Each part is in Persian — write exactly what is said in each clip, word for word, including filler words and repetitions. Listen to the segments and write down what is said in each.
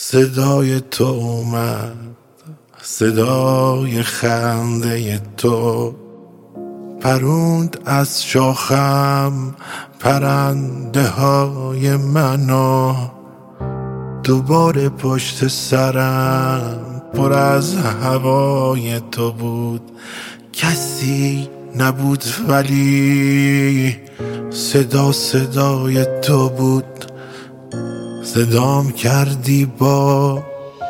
صدای تو اومد، صدای خنده تو پروند از شاخم پرنده های منو. دوباره پشت سرم پر از هوای تو بود، کسی نبود ولی صدا صدای تو بود. صدام کردی با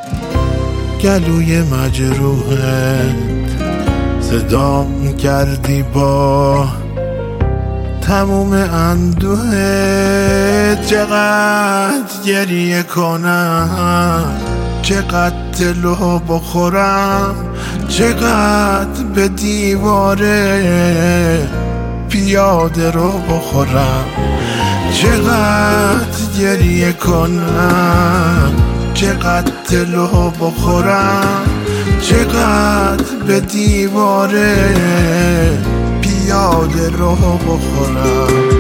گلوی مجروحت، صدام کردی با تموم اندوهت. چقدر گریه کنم، چقدر دلو بخورم، چقدر به دیواره پیاده رو بخورم. چقدر گریه کنم، چقدر دلو بخورم، چقدر به دیواره پیاده رو بخورم.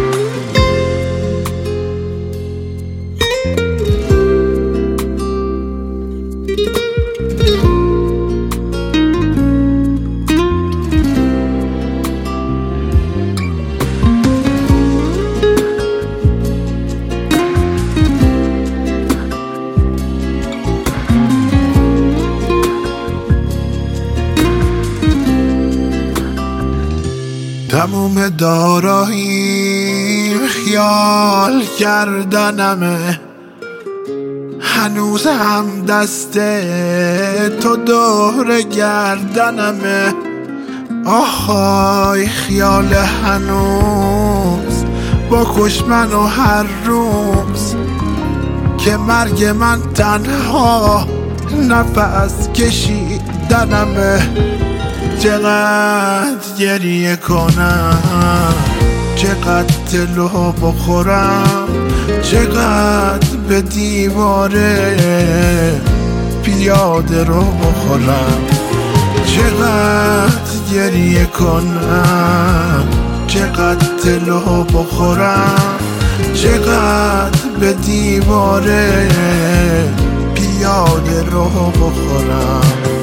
تموم داراییم خیال کردنمه، هنوز هم دست تو دور گردنمه. آهای خیال هنوز با کش منو هر روز، که مرگ من تنها نفس کشیدنمه. چقدر گریه کنم، چقدر دلو بخورم، چقدر به دیواره پیاده رو بخورم. چقدر گریه کنم، چقدر دلو بخورم، چقدر به دیواره پیاده رو بخورم.